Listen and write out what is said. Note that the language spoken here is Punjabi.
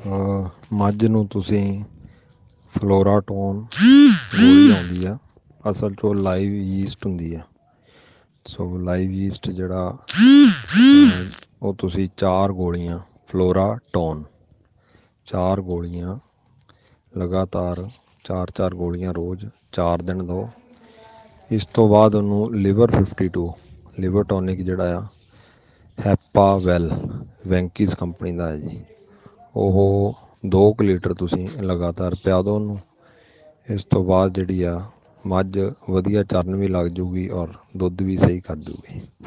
ਮੱਝ ਨੂੰ ਤੁਸੀਂ ਫਲੋਰਾਟੋਨ ਗੋਲੀ ਆਉਂਦੀ ਆ, ਅਸਲ 'ਚ ਉਹ ਲਾਈਵ ਯੀਸਟ ਹੁੰਦੀ ਆ। ਸੋ ਲਾਈਵ ਯੀਸਟ ਜਿਹੜਾ ਉਹ ਤੁਸੀਂ 4 ਗੋਲੀਆਂ ਫਲੋਰਾਟੋਨ, 4 ਗੋਲੀਆਂ ਲਗਾਤਾਰ 4 ਗੋਲੀਆਂ ਰੋਜ਼ 4 ਦਿਨ ਦਿਓ। ਇਸ ਤੋਂ ਬਾਅਦ ਉਹਨੂੰ ਲਿਵਰ 52 ਲਿਵਰ ਟੋਨਿਕ ਜਿਹੜਾ ਆ ਹੈਪਾਵੈਲ ਵੈਂਕੀਸ ਕੰਪਨੀ ਦਾ ਹੈ ਜੀ, ਉਹ 2 ਲੀਟਰ ਤੁਸੀਂ ਲਗਾਤਾਰ ਪਿਆ ਦਿਓ ਉਹਨੂੰ। ਇਸ ਤੋਂ ਬਾਅਦ ਜਿਹੜੀ ਆ ਮੱਝ ਵਧੀਆ ਚਰਨ ਵੀ ਲੱਗ ਜੂਗੀ ਔਰ ਦੁੱਧ ਵੀ ਸਹੀ ਕਰ ਜੂਗੀ।